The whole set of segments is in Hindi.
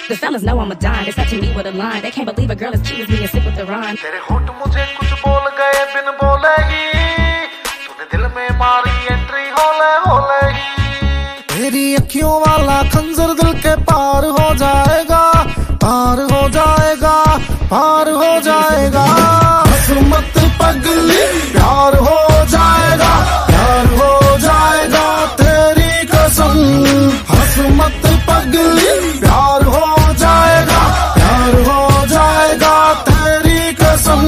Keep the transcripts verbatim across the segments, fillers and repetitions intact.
The fellas know I'm a dime. They touching me with a line. They can't believe a girl as cute as me and sick with the rhyme. तेरे होठ मुझे कुछ बोल गए बिन बोले ही, तूने दिल में मारी एंट्री होले होले ही। तेरी अखियों वाला खंजर दिल के पार हो जाएगा, पार हो जाएगा, पार हो जाएगा। हंस मत पगली, प्यार हो जाएगा, प्यार हो जाएगा तेरी कसम। हंस मत पगली, प्यार हो जाएगा, प्यार हो जाएगा तेरी कसम।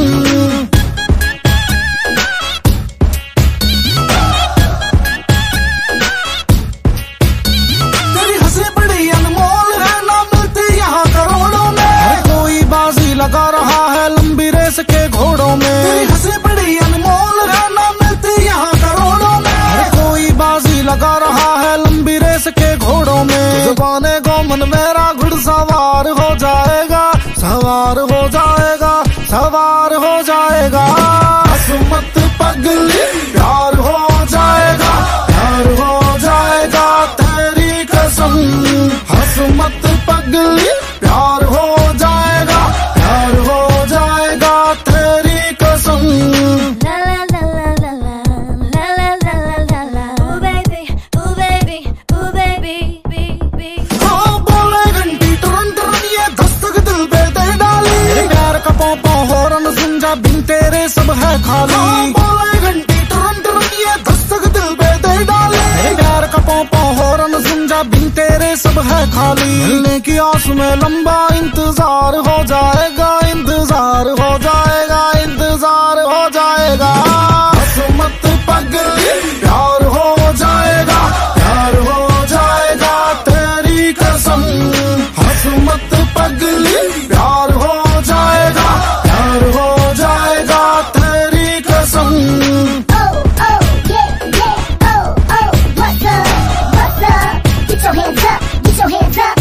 तेरी हंसी बड़ी अनमोल है, ना मिलती यहाँ करोड़ों में। कोई बाजी लगा रहा है लंबी रेस के घोड़ों में। तेरी हंसी बड़ी अनमोल है, ना मिलती यहाँ करोड़ों में। कोई बाजी लगा रहा है लंबी रेस के घोड़ों में। जुबाने गोमन मेरा घुड़सवार हो जाएगा, सवार हो जाएगा, सवार हो जाएगा। हंस मत पगली, प्यार हो जाएगा, प्यार हो जाएगा तेरी कसम। हंस मत पगली, प्यार हो जाएगा, प्यार हो जाएगा तेरी कसम। La la la la la la la la la la la. Ooh baby, ooh baby, ooh baby, baby. हाँ बोले घंटी टुरन टुरन ये दस्तक दिल पे दे डाली। प्यार का पौ पौ हॉर्न सुन जा बिन तेरे सब है खाली। हाँ बोले घंटी टुरन टुरन ये दस्तक दिल पे दे डाली। प्यार का पौ पौ हॉर्न सुन जा बिन तेरे सब है खाली। मिलने की आस में लंबा इंतजार हो जाएगा, इंतजार हो जाएगा, इंतजार हो जाएगा। हंस मत पगली, प्यार हो जाएगा, प्यार हो जाएगा तेरी कसम। हंस मत पगली, प्यार हो जाएगा, प्यार हो जाएगा तेरी कसम। Oh oh yeah yeah oh oh what's up what's up? Get your hands up, get your hands up.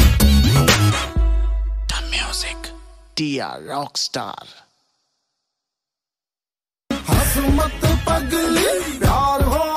The music, T R Rockstar। हंस मत पगली, प्यार हो